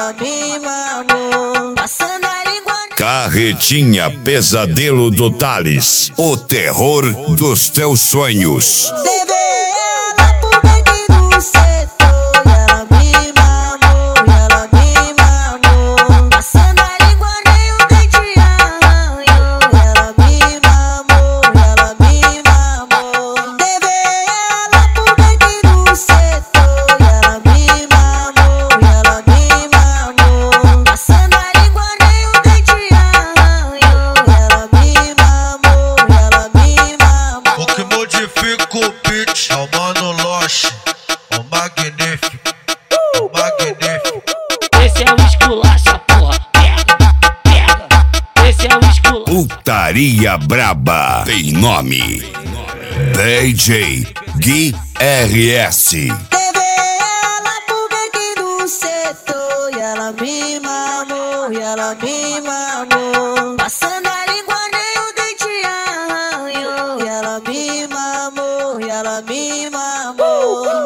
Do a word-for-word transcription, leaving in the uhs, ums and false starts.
ela me mamou. Passando a língua. Carretinha Pesadelo do Thales, o terror dos teus sonhos. Levei ela pro beck do setor e ela me mamou, e ela me mamou. Passando a língua nem o dente arranhou, e ela me mamou, e ela me mamou. Levei ela pro beck do setor e ela me mamou, e ela me mamou. Passando a língua nem o dente arranhou, e ela me mamou, e ela me mamou. O que modifica o beat é o Mano Loche, o magnífico, o magnífico. Esse é o esculacha, porra. Pega, pega. Esse é o esculacha. Putaria Braba tem nome: D J Gui R S. Levei ela pro beck do setor e ela me mamou, e ela me mamou. Passando a língua nem o dente arranhou, e ela me mamou, e ela me mamou.